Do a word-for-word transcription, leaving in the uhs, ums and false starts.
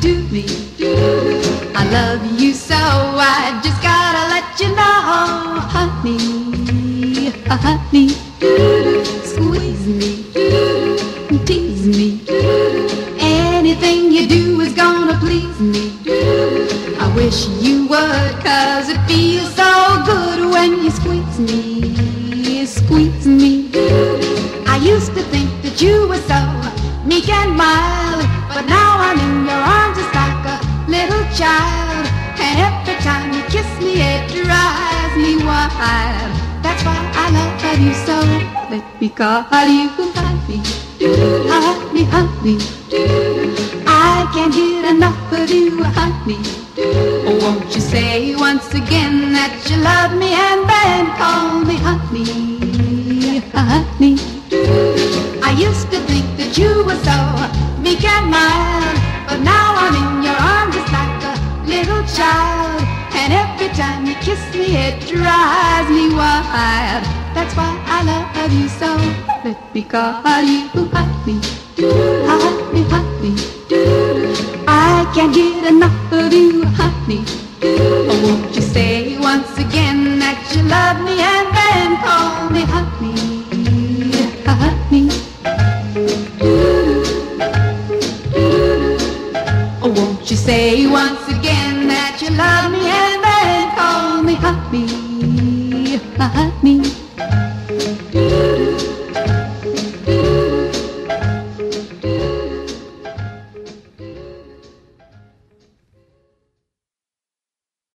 to me. I love you so, I just gotta let you know, honey, honey, squeeze me, tease me. Anything you do is gonna please me. I wish you would, 'cause it feels so good when you squeeze me, squeeze me. I used to think that you were so meek and mild, but now I'm in your arms just like a little child. And every time you kiss me, it drives me wild. That's why I love you so. Let me call you honey, honey, honey. I can't get enough of you, honey. Oh, won't you say once again that you love me, and then call me honey, honey. I used to think that you were so meek and mild, but now I'm in your arms just like a little child. And every time you kiss me, it drives me wild. That's why I love you so. Let me call you honey, honey, honey. I can't get enough of you, honey. Oh, won't you say once again that you love me, and then call me honey, honey. Oh, won't you say once again that you love me, and then call me honey, honey.